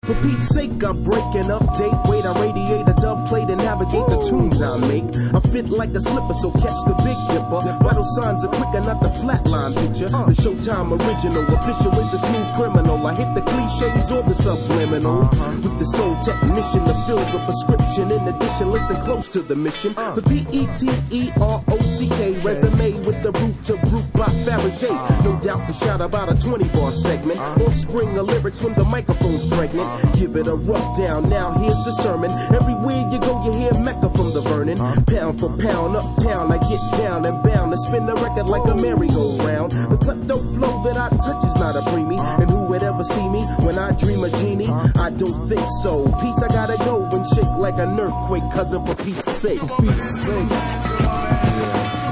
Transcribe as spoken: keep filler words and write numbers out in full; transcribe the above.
For Pete's sake, I break and update. Wait, I radiate a dub plate and navigate the tunes I make. I fit like a slipper, so catch the Big Dipper. Vital signs are quicker, not the flatline picture. The Showtime original, official is the smooth criminal. I hit the cliches or the subliminal. With the soul technician to fill the prescription. In addition, listen close to the mission. The P E T E R O C K resume with the root to group by Fabergé. No doubt the shot about a twenty bar segment. Offspring of lyrics when the microphone's pregnant. Give it a rough down, now here's the sermon. Everywhere you go, you hear Mecca from the Vernon. Pound for pound, uptown, I get down and bound and spin the record like a merry-go-round. The klepto flow that I touch is not a preemie. And who would ever see me when I dream a genie? I don't think so. Peace, I gotta go and shake like an earthquake, cousin, for Pete's sake. For Pete's sake. Yeah.